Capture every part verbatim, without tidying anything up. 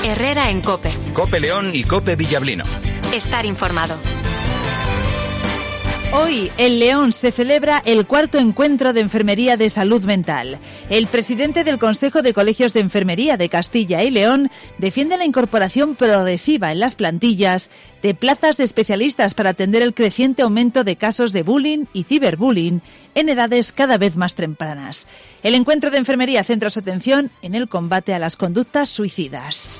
Herrera en COPE. COPE León y COPE Villablino. Estar informado. Hoy, en León, se celebra el cuarto encuentro de Enfermería de Salud Mental. El presidente del Consejo de Colegios de Enfermería de Castilla y León defiende la incorporación progresiva en las plantillas de plazas de especialistas para atender el creciente aumento de casos de bullying y ciberbullying en edades cada vez más tempranas. El encuentro de enfermería centra su atención en el combate a las conductas suicidas.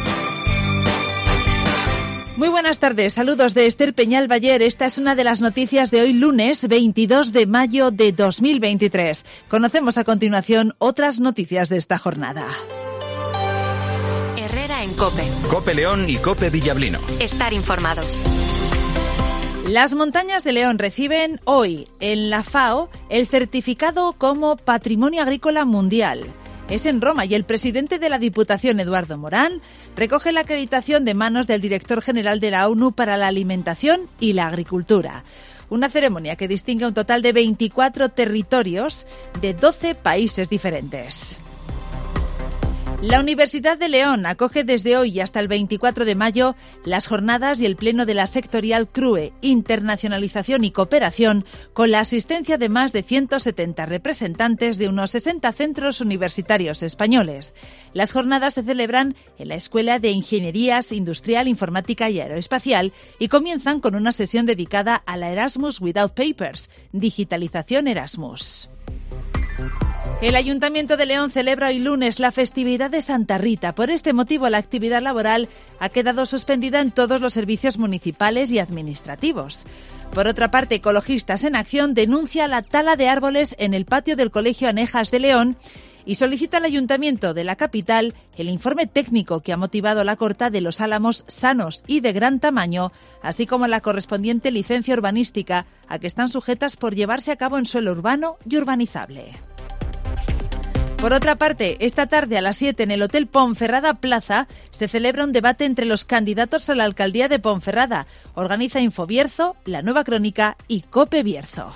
Muy buenas tardes, saludos de Esther Peñal Baller. Esta es una de las noticias de hoy lunes veintidós de mayo de dos mil veintitrés. Conocemos a continuación otras noticias de esta jornada. Herrera en COPE. COPE León y COPE Villablino. Estar informado. Las montañas de León reciben hoy en la FAO el certificado como Patrimonio Agrícola Mundial. Es en Roma y el presidente de la Diputación, Eduardo Morán, recoge la acreditación de manos del director general de la ONU para la Alimentación y la Agricultura. Una ceremonia que distingue un total de veinticuatro territorios de doce países diferentes. La Universidad de León acoge desde hoy hasta el veinticuatro de mayo las jornadas y el pleno de la sectorial C R U E, Internacionalización y Cooperación, con la asistencia de más de ciento setenta representantes de unos sesenta centros universitarios españoles. Las jornadas se celebran en la Escuela de Ingenierías Industrial, Informática y Aeroespacial y comienzan con una sesión dedicada a la Erasmus Without Papers, Digitalización Erasmus. El Ayuntamiento de León celebra hoy lunes la festividad de Santa Rita. Por este motivo, la actividad laboral ha quedado suspendida en todos los servicios municipales y administrativos. Por otra parte, Ecologistas en Acción denuncia la tala de árboles en el patio del Colegio Anejas de León y solicita al Ayuntamiento de la capital el informe técnico que ha motivado la corta de los álamos sanos y de gran tamaño, así como la correspondiente licencia urbanística a que están sujetas por llevarse a cabo en suelo urbano y urbanizable. Por otra parte, esta tarde a las siete en el Hotel Ponferrada Plaza se celebra un debate entre los candidatos a la alcaldía de Ponferrada. Organiza Infobierzo, La Nueva Crónica y COPE Bierzo.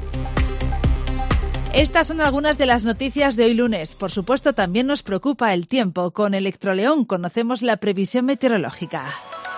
Estas son algunas de las noticias de hoy lunes. Por supuesto, también nos preocupa el tiempo. Con Electroleón conocemos la previsión meteorológica.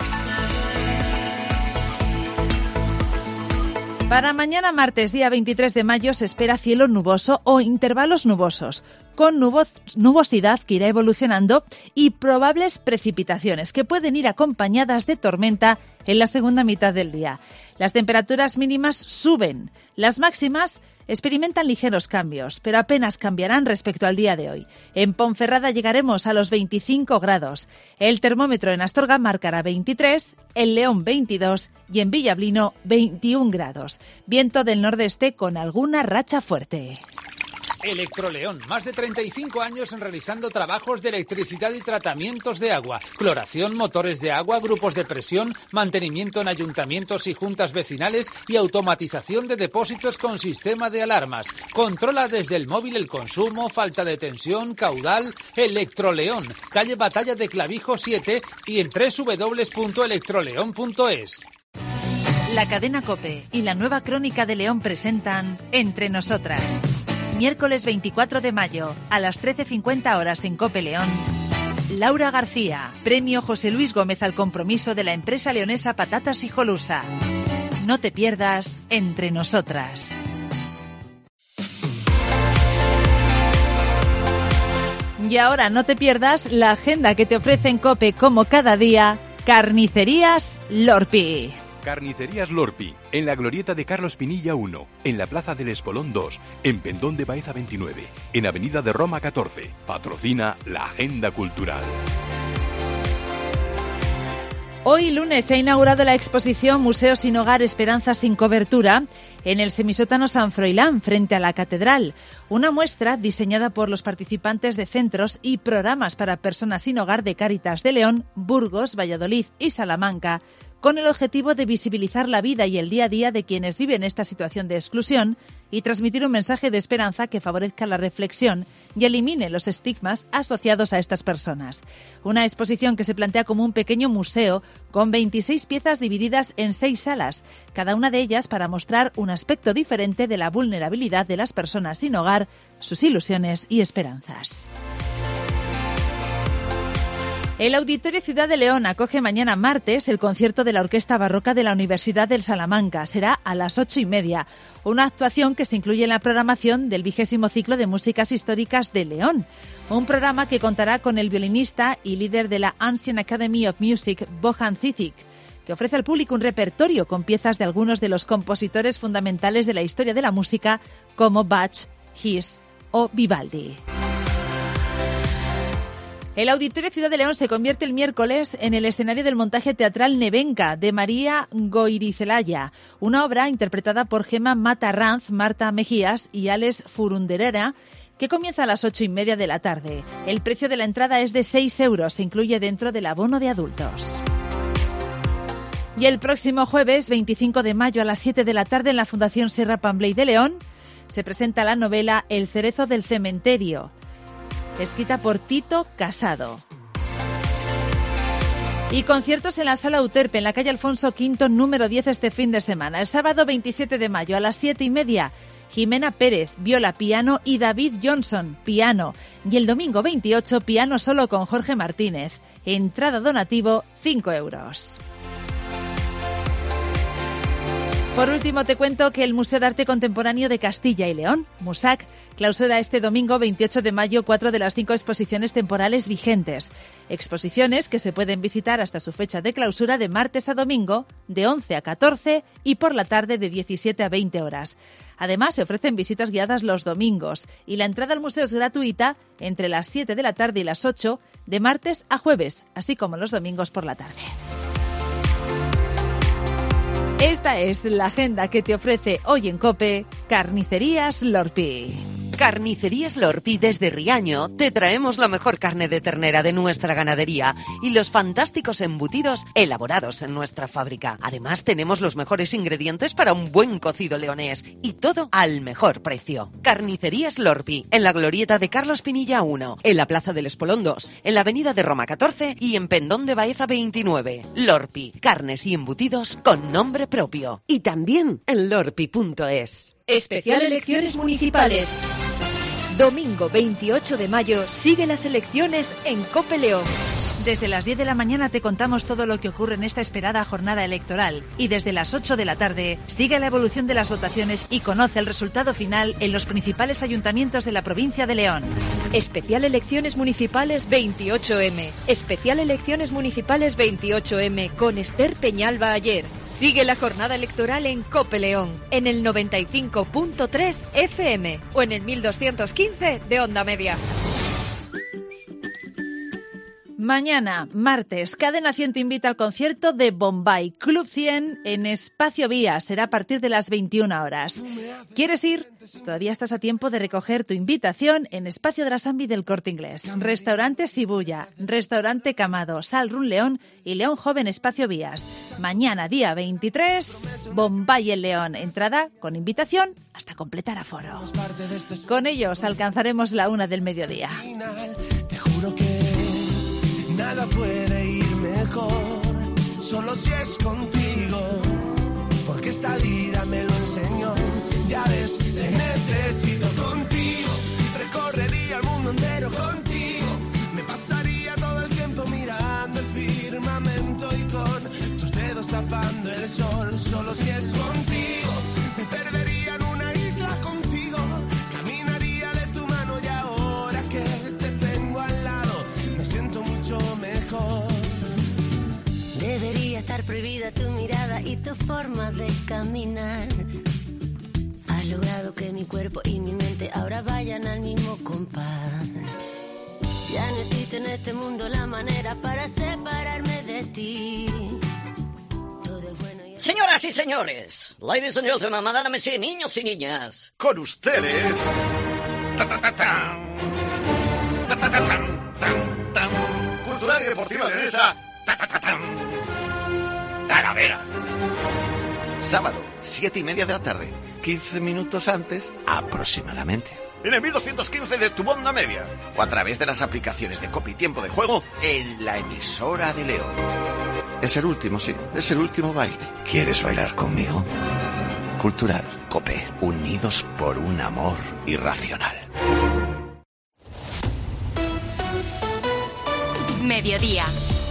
Para mañana martes, día veintitrés de mayo, se espera cielo nuboso o intervalos nubosos, con nubos, nubosidad que irá evolucionando y probables precipitaciones que pueden ir acompañadas de tormenta en la segunda mitad del día. Las temperaturas mínimas suben, las máximas experimentan ligeros cambios, pero apenas cambiarán respecto al día de hoy. En Ponferrada llegaremos a los veinticinco grados. El termómetro en Astorga marcará veintitrés, en León veintidós y en Villablino veintiún grados. Viento del nordeste con alguna racha fuerte. Electroleón, más de treinta y cinco años realizando trabajos de electricidad y tratamientos de agua, cloración, motores de agua, grupos de presión, mantenimiento en ayuntamientos y juntas vecinales y automatización de depósitos con sistema de alarmas. Controla desde el móvil el consumo, falta de tensión, caudal. Electroleón, calle Batalla de Clavijo siete y en doble u doble u doble u punto electroleón punto es. La cadena COPE y la Nueva Crónica de León presentan Entre Nosotras. Miércoles veinticuatro de mayo, a las trece cincuenta horas en COPE León. Laura García, premio José Luis Gómez al compromiso de la empresa leonesa Patatas Hijolusa. No te pierdas Entre Nosotras. Y ahora no te pierdas la agenda que te ofrece en COPE como cada día, Carnicerías Lorpi. Carnicerías Lorpi, en la glorieta de Carlos Pinilla uno, en la Plaza del Espolón dos, en Pendón de Baeza veintinueve, en Avenida de Roma catorce. Patrocina la Agenda Cultural. Hoy lunes se ha inaugurado la exposición Museo sin Hogar, Esperanza sin Cobertura en el semisótano San Froilán, frente a la Catedral. Una muestra diseñada por los participantes de centros y programas para personas sin hogar de Cáritas de León, Burgos, Valladolid y Salamanca, con el objetivo de visibilizar la vida y el día a día de quienes viven esta situación de exclusión y transmitir un mensaje de esperanza que favorezca la reflexión y elimine los estigmas asociados a estas personas. Una exposición que se plantea como un pequeño museo con veintiséis piezas divididas en seis salas, cada una de ellas para mostrar un aspecto diferente de la vulnerabilidad de las personas sin hogar, sus ilusiones y esperanzas. El Auditorio Ciudad de León acoge mañana martes el concierto de la Orquesta Barroca de la Universidad del Salamanca. Será a las ocho y media. Una actuación que se incluye en la programación del vigésimo ciclo de músicas históricas de León. Un programa que contará con el violinista y líder de la Ancient Academy of Music, Bojan Cizic, que ofrece al público un repertorio con piezas de algunos de los compositores fundamentales de la historia de la música, como Bach, His o Vivaldi. El Auditorio Ciudad de León se convierte el miércoles en el escenario del montaje teatral Nevenka, de María Goirizelaya, una obra interpretada por Gemma Matarranz, Marta Mejías y Alex Furunderera, que comienza a las ocho y media de la tarde. El precio de la entrada es de seis euros, se incluye dentro del abono de adultos. Y el próximo jueves, veinticinco de mayo, a las siete de la tarde, en la Fundación Serra Pambley de León, se presenta la novela El cerezo del cementerio, escrita por Tito Casado. Y conciertos en la Sala Euterpe, en la calle Alfonso Quinto, número diez, este fin de semana. El sábado veintisiete de mayo, a las siete y media, Jimena Pérez, viola, piano, y David Johnson, piano. Y el domingo veintiocho, piano solo con Jorge Martínez. Entrada donativo, cinco euros. Por último, te cuento que el Museo de Arte Contemporáneo de Castilla y León, MUSAC, clausura este domingo veintiocho de mayo cuatro de las cinco exposiciones temporales vigentes. Exposiciones que se pueden visitar hasta su fecha de clausura de martes a domingo, de once a catorce y por la tarde de diecisiete a veinte horas. Además, se ofrecen visitas guiadas los domingos y la entrada al museo es gratuita entre las siete de la tarde y las ocho, de martes a jueves, así como los domingos por la tarde. Esta es la agenda que te ofrece hoy en COPE Carnicerías Lorpi. Carnicerías Lorpi desde Riaño te traemos la mejor carne de ternera de nuestra ganadería y los fantásticos embutidos elaborados en nuestra fábrica. Además tenemos los mejores ingredientes para un buen cocido leonés y todo al mejor precio. Carnicerías Lorpi, en la glorieta de Carlos Pinilla uno, en la Plaza del Espolón dos, en la Avenida de Roma catorce y en Pendón de Baeza veintinueve. Lorpi, carnes y embutidos con nombre propio. Y también en lorpi punto es. Especial Elecciones Municipales. Domingo veintiocho de mayo sigue las elecciones en COPE León. Desde las diez de la mañana te contamos todo lo que ocurre en esta esperada jornada electoral y desde las ocho de la tarde sigue la evolución de las votaciones y conoce el resultado final en los principales ayuntamientos de la provincia de León. Especial Elecciones Municipales veintiocho eme. Especial Elecciones Municipales veintiocho eme con Esther Peñalba ayer. Sigue la jornada electoral en COPE León, en el noventa y cinco punto tres efe eme o en el mil doscientos quince de onda media. Mañana, martes, Cadena cien te invita al concierto de Bombay Club cien en Espacio Vía. Será a partir de las veintiuna horas. ¿Quieres ir? Todavía estás a tiempo de recoger tu invitación en Espacio de la Sambi del Corte Inglés. Restaurante Sibuya, Restaurante Camado, Sal Run León y León Joven Espacio Vías. Mañana, día veintitrés, Bombay en León. Entrada con invitación hasta completar aforo. Con ellos alcanzaremos la una del mediodía. Te juro que nada puede ir mejor, solo si es contigo, porque esta vida me lo enseñó. Ya ves, te necesito contigo, recorrería el mundo entero contigo, me pasaría todo el tiempo mirando el firmamento y con tus dedos tapando el sol, solo si es contigo, me perdería en una isla contigo, caminaría de tu mano y ahora que te tengo al lado, me siento mucho mejor. Debería estar prohibida tu mirada y tu forma de caminar. Has logrado que mi cuerpo y mi mente ahora vayan al mismo compás. Ya no existe en este mundo la manera para separarme de ti. Todo es bueno y... Señoras y señores, ladies and gentlemen, madame y niños y niñas, con ustedes... Ta, ta, ta, ta. Ta, ta, ta, tan, tan, tan. Cultural y Deportiva Leonesa. Ta, ta, ta, tan. Talavera. Sábado, siete y media de la tarde. quince minutos antes, aproximadamente. En el mil doscientos quince de tu onda media. O a través de las aplicaciones de Cope y Tiempo de Juego en la emisora de León. Es el último, sí. Es el último baile. ¿Quieres bailar conmigo? Cultural. Cope. Unidos por un amor irracional. Mediodía.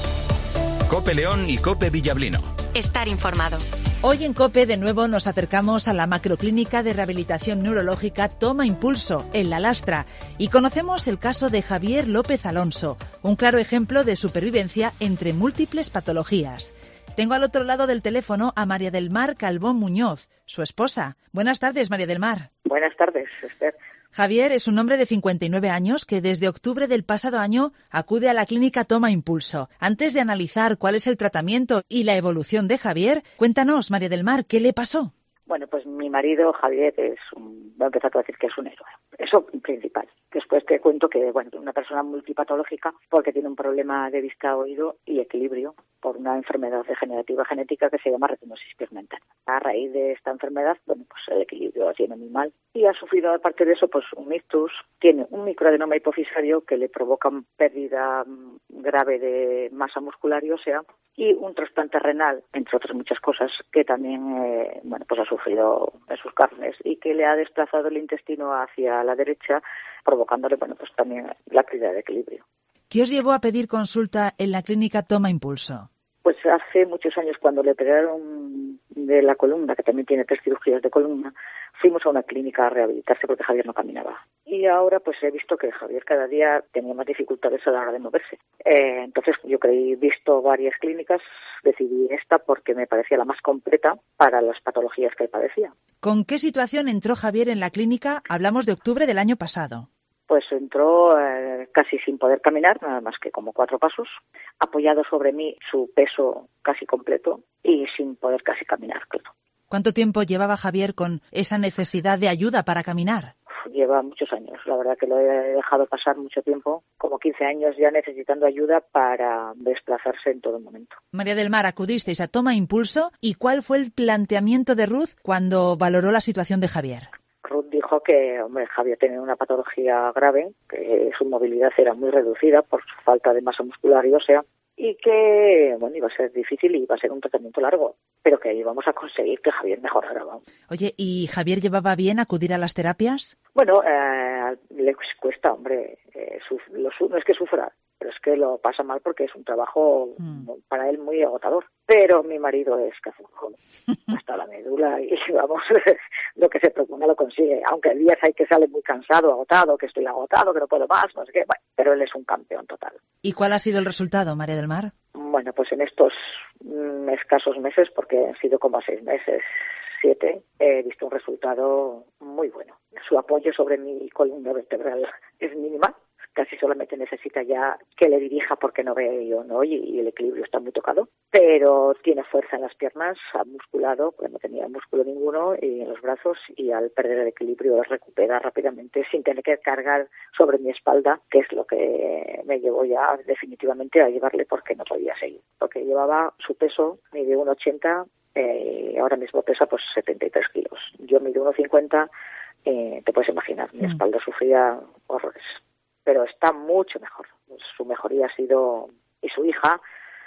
COPE León y COPE Villablino. Estar informado. Hoy en COPE de nuevo nos acercamos a la macroclínica de rehabilitación neurológica Toma Impulso, en La Lastra, y conocemos el caso de Javier López Alonso, un claro ejemplo de supervivencia entre múltiples patologías. Tengo al otro lado del teléfono a María del Mar Calvón Muñoz, su esposa. Buenas tardes, María del Mar. Buenas tardes, Esther. Javier es un hombre de cincuenta y nueve años que desde octubre del pasado año acude a la clínica Toma Impulso. Antes de analizar cuál es el tratamiento y la evolución de Javier, cuéntanos, María del Mar, ¿qué le pasó? Bueno, pues mi marido, Javier, es un, voy a empezar a decir que es un héroe. Eso principal. Después te cuento que, bueno, una persona multipatológica porque tiene un problema de vista, oído y equilibrio por una enfermedad degenerativa genética que se llama retinosis pigmentaria. A raíz de esta enfermedad, bueno, pues el equilibrio lo tiene muy mal y ha sufrido, aparte de eso, pues un ictus, tiene un microadenoma hipofisario que le provoca pérdida grave de masa muscular y ósea y un trasplante renal, entre otras muchas cosas, que también, eh, bueno, pues ha sufrido en sus carnes y que le ha desplazado el intestino hacia la derecha, provocándole, bueno, pues también la pérdida de equilibrio. ¿Qué os llevó a pedir consulta en la clínica Toma Impulso? Pues hace muchos años, cuando le operaron de la columna, que también tiene tres cirugías de columna, fuimos a una clínica a rehabilitarse porque Javier no caminaba. Y ahora pues he visto que Javier cada día tenía más dificultades a la hora de moverse. Eh, entonces yo creí, visto varias clínicas, decidí esta porque me parecía la más completa para las patologías que él padecía. ¿Con qué situación entró Javier en la clínica? Hablamos de octubre del año pasado. Pues entró eh, casi sin poder caminar, nada más que como cuatro pasos, apoyado sobre mí su peso casi completo y sin poder casi caminar, claro. ¿Cuánto tiempo llevaba Javier con esa necesidad de ayuda para caminar? Lleva muchos años, la verdad que lo he dejado pasar mucho tiempo, como quince años ya necesitando ayuda para desplazarse en todo momento. María del Mar, acudisteis a Toma Impulso, ¿y cuál fue el planteamiento de Ruth cuando valoró la situación de Javier? Ruth dijo que, hombre, Javier tenía una patología grave, que su movilidad era muy reducida por su falta de masa muscular y ósea, y que, bueno, iba a ser difícil y iba a ser un tratamiento largo, pero que íbamos a conseguir que Javier mejorara. Oye, ¿y Javier llevaba bien acudir a las terapias? Bueno, eh, le cuesta, hombre, eh, suf- lo su- no es que sufra, pero es que lo pasa mal porque es un trabajo mm. para él muy agotador. Pero mi marido es cazujo, hasta la médula y vamos, lo que se proponga lo consigue. Aunque hay días hay que sale muy cansado, agotado, que estoy agotado, que no puedo más, no sé qué, bueno, pero él es un campeón total. ¿Y cuál ha sido el resultado, María del Mar? Bueno, pues en estos mm, escasos meses, porque han sido como seis meses, siete, he visto un resultado muy bueno. Su apoyo sobre mi columna vertebral es mínima. Casi solamente necesita ya que le dirija porque no ve y no oye y el equilibrio está muy tocado. Pero tiene fuerza en las piernas, ha musculado, porque no tenía músculo ninguno, y en los brazos, y al perder el equilibrio recupera rápidamente sin tener que cargar sobre mi espalda, que es lo que me llevó ya definitivamente a llevarle porque no podía seguir. Porque llevaba su peso, mide uno ochenta, eh, ahora mismo pesa pues setenta y tres kilos. Yo mido uno cincuenta, eh, te puedes imaginar, mi espalda sufría horrores. Pero está mucho mejor. Su mejoría ha sido, y su hija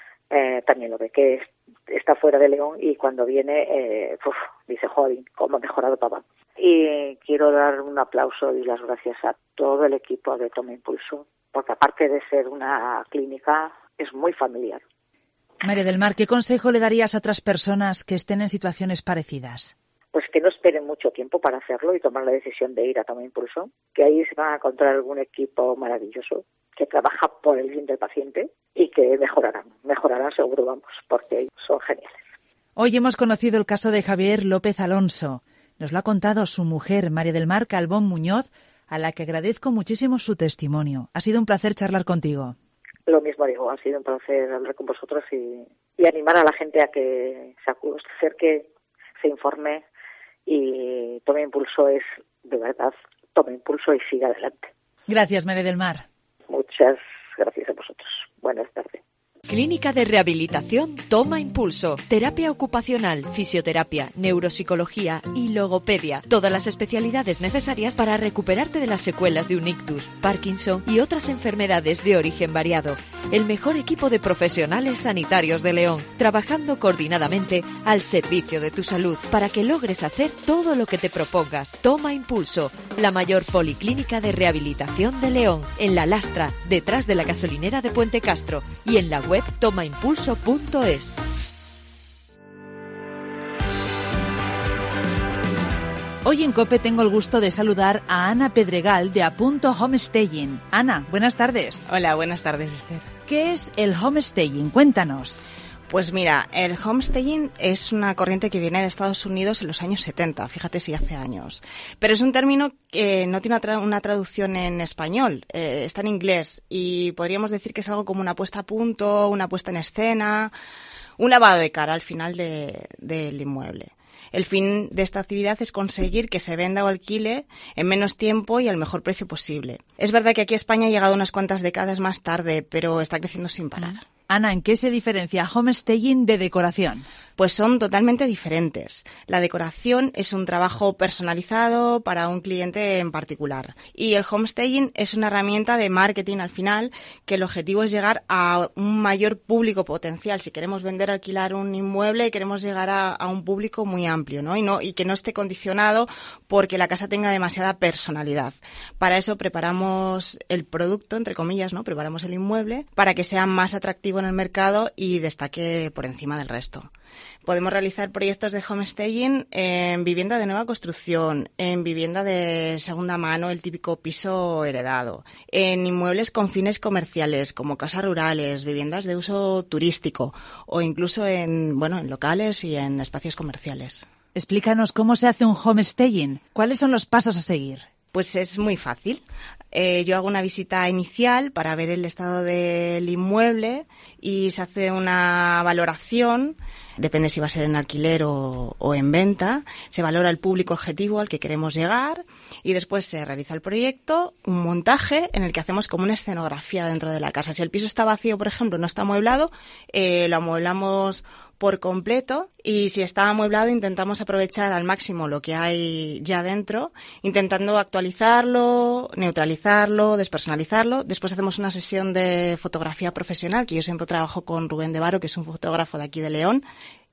eh, también lo ve, que está fuera de León y cuando viene eh, uf, dice, joder, cómo ha mejorado papá. Y quiero dar un aplauso y las gracias a todo el equipo de Toma Impulso, porque aparte de ser una clínica, es muy familiar. María del Mar, ¿qué consejo le darías a otras personas que estén en situaciones parecidas? Pues que no esperen mucho tiempo para hacerlo y tomar la decisión de ir a Toma Impulso, que ahí se van a encontrar algún equipo maravilloso que trabaja por el bien del paciente y que mejorarán, mejorarán seguro, vamos, porque son geniales. Hoy hemos conocido el caso de Javier López Alonso. Nos lo ha contado su mujer, María del Mar Calvón Muñoz, a la que agradezco muchísimo su testimonio. Ha sido un placer charlar contigo. Lo mismo digo, ha sido un placer hablar con vosotros y, y animar a la gente a que se acerque, se informe y Tome Impulso es, de verdad, Tome Impulso y siga adelante. Gracias, María del Mar. Muchas gracias a vosotros. Buenas tardes. Clínica de Rehabilitación Toma Impulso. Terapia ocupacional, fisioterapia, neuropsicología y logopedia. Todas las especialidades necesarias para recuperarte de las secuelas de un ictus, Parkinson y otras enfermedades de origen variado. El mejor equipo de profesionales sanitarios de León, trabajando coordinadamente al servicio de tu salud para que logres hacer todo lo que te propongas. Toma Impulso, la mayor policlínica de rehabilitación de León, en La Lastra, detrás de la gasolinera de Puente Castro, y en la web toma impulso punto es. Hoy en COPE tengo el gusto de saludar a Ana Pedregal de Apunto Homestaying. Ana, buenas tardes. Hola, buenas tardes, Esther. ¿Qué es el homestaying? Cuéntanos. Pues mira, el homestaying es una corriente que viene de Estados Unidos en los años setenta, fíjate si hace años. Pero es un término que no tiene una, tra- una traducción en español, eh, está en inglés y podríamos decir que es algo como una puesta a punto, una puesta en escena, un lavado de cara al final de, del inmueble. El fin de esta actividad es conseguir que se venda o alquile en menos tiempo y al mejor precio posible. Es verdad que aquí España ha llegado unas cuantas décadas más tarde, pero está creciendo sin parar. Ana, ¿en qué se diferencia homestaying de decoración? Pues son totalmente diferentes. La decoración es un trabajo personalizado para un cliente en particular. Y el homestaying es una herramienta de marketing al final, que el objetivo es llegar a un mayor público potencial. Si queremos vender o alquilar un inmueble, queremos llegar a, a un público muy amplio, ¿no? Y no, y que no esté condicionado porque la casa tenga demasiada personalidad. Para eso preparamos el producto, entre comillas, ¿no? Preparamos el inmueble para que sea más atractivo en el mercado y destaque por encima del resto. Podemos realizar proyectos de homestaying en vivienda de nueva construcción, en vivienda de segunda mano, el típico piso heredado, en inmuebles con fines comerciales como casas rurales, viviendas de uso turístico o incluso en, bueno, en locales y en espacios comerciales. Explícanos cómo se hace un homestaying. ¿Cuáles son los pasos a seguir? Pues es muy fácil. Eh, yo hago una visita inicial para ver el estado del inmueble y se hace una valoración, depende si va a ser en alquiler o, o en venta, se valora el público objetivo al que queremos llegar y después se realiza el proyecto, un montaje en el que hacemos como una escenografía dentro de la casa. Si el piso está vacío, por ejemplo, no está amueblado, eh, lo amueblamos por completo y si está amueblado intentamos aprovechar al máximo lo que hay ya dentro, intentando actualizarlo, neutralizarlo, despersonalizarlo. Después hacemos una sesión de fotografía profesional, que yo siempre trabajo con Rubén de Varo, que es un fotógrafo de aquí de León,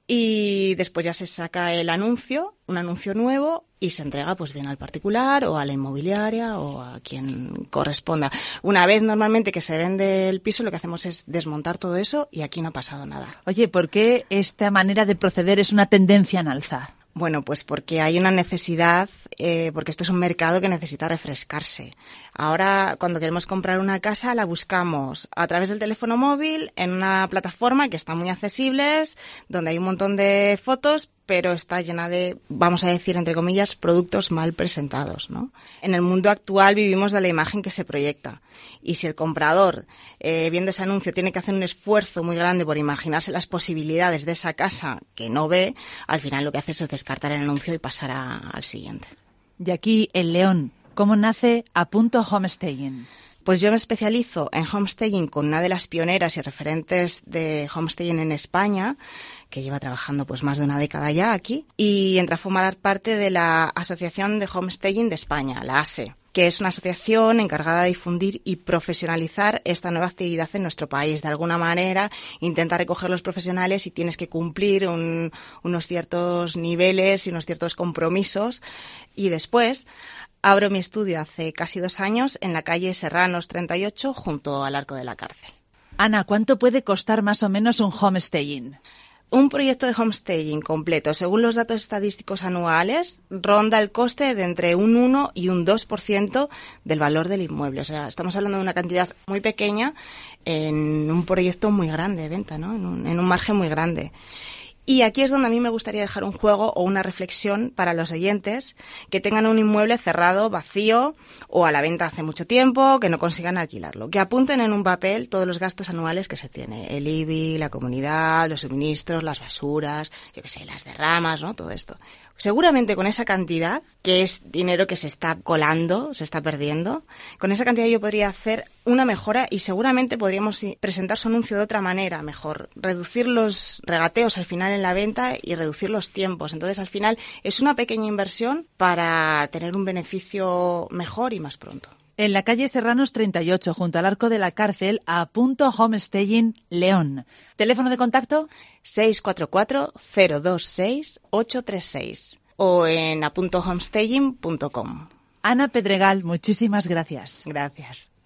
y después ya se saca el anuncio, un anuncio nuevo, y se entrega pues bien al particular o a la inmobiliaria o a quien corresponda. Una vez normalmente que se vende el piso, lo que hacemos es desmontar todo eso y aquí no ha pasado nada. Oye, ¿por qué esta manera de proceder es una tendencia en alza? Bueno, pues porque hay una necesidad, eh, porque esto es un mercado que necesita refrescarse. Ahora, cuando queremos comprar una casa, la buscamos a través del teléfono móvil, en una plataforma que está muy accesibles, donde hay un montón de fotos, pero está llena de, vamos a decir, entre comillas, productos mal presentados, ¿no? En el mundo actual vivimos de la imagen que se proyecta. Y si el comprador, eh, viendo ese anuncio, tiene que hacer un esfuerzo muy grande por imaginarse las posibilidades de esa casa que no ve, al final lo que hace es descartar el anuncio y pasar a, al siguiente. Y aquí, en León, ¿cómo nace Apunto Homestaying? Pues yo me especializo en homestaying con una de las pioneras y referentes de homestaying en España, que lleva trabajando pues más de una década ya aquí, y entra a formar parte de la Asociación de Homestaying de España, la A S E, que es una asociación encargada de difundir y profesionalizar esta nueva actividad en nuestro país. De alguna manera intenta recoger los profesionales y tienes que cumplir un, unos ciertos niveles y unos ciertos compromisos. Y después abro mi estudio hace casi dos años en la calle Serranos treinta y ocho, junto al Arco de la Cárcel. Ana, ¿cuánto puede costar más o menos un homestaying? Un proyecto de homestaying completo, según los datos estadísticos anuales, ronda el coste de entre un uno y un dos por ciento del valor del inmueble. O sea, estamos hablando de una cantidad muy pequeña en un proyecto muy grande de venta, ¿no? En un, en un margen muy grande. Y aquí es donde a mí me gustaría dejar un juego o una reflexión para los oyentes que tengan un inmueble cerrado, vacío o a la venta hace mucho tiempo, que no consigan alquilarlo. Que apunten en un papel todos los gastos anuales que se tiene. El I B I, la comunidad, los suministros, las basuras, yo qué sé, las derramas, ¿no? Todo esto. Seguramente con esa cantidad, que es dinero que se está colando, se está perdiendo, con esa cantidad yo podría hacer una mejora y seguramente podríamos presentar su anuncio de otra manera, mejor. Reducir los regateos al final en la venta y reducir los tiempos. Entonces, al final, es una pequeña inversión para tener un beneficio mejor y más pronto. En la calle Serranos treinta y ocho, junto al Arco de la Cárcel, a Punto Homestaging, León. ¿Teléfono de contacto? seis cuatro cuatro, cero dos seis, ocho tres seis o en apunto homestaging punto com. Ana Pedregal, muchísimas gracias. Gracias.